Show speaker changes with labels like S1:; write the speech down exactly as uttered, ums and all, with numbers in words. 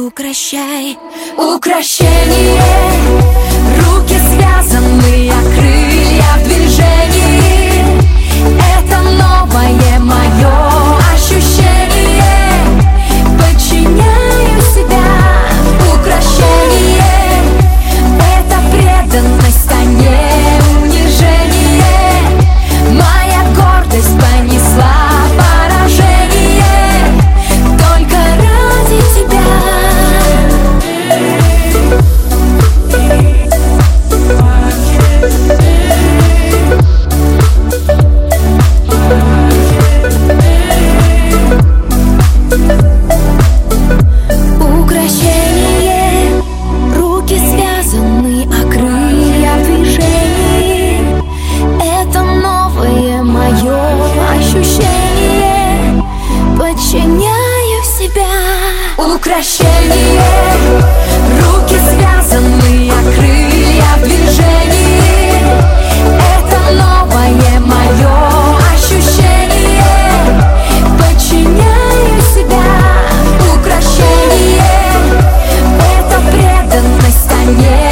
S1: Укращай. Укращение. Руки связаны, а крылья в движении. Это новое мое ощущение. Подчиняю себя. Укращение. Это преданность, а не унижение. Моя гордость понесла поражение. Только ради тебя. Укращение. Руки связаны, а крылья в движении. Это новое мое ощущение. Подчиняю себя. Укращение. Руки связаны, а крылья в движении. Это новое мое ощущение. Подчиняю себя. Укращение. Это преданность, а не